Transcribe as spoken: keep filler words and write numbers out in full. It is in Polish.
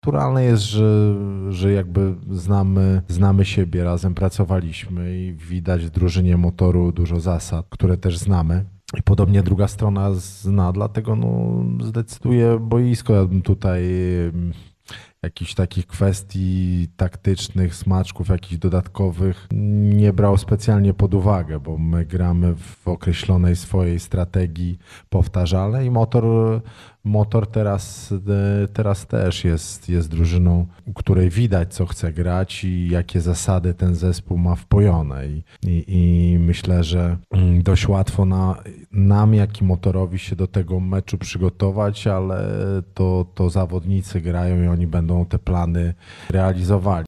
Naturalne jest, że, że jakby znamy, znamy siebie, razem pracowaliśmy i widać w drużynie motoru dużo zasad, które też znamy. I podobnie druga strona zna, dlatego no, zdecyduje boisko. Ja bym tutaj em, jakichś takich kwestii taktycznych, smaczków jakichś dodatkowych nie brał specjalnie pod uwagę, bo my gramy w określonej swojej strategii powtarzalnej i motor, motor teraz, e, teraz też jest, jest drużyną, u której widać, co chce grać i jakie zasady ten zespół ma wpojone. I, i, i myślę, że mm, dość łatwo na, nam, jak i motorowi się do tego meczu przygotować, ale to, to zawodnicy grają i oni będą te plany realizowali.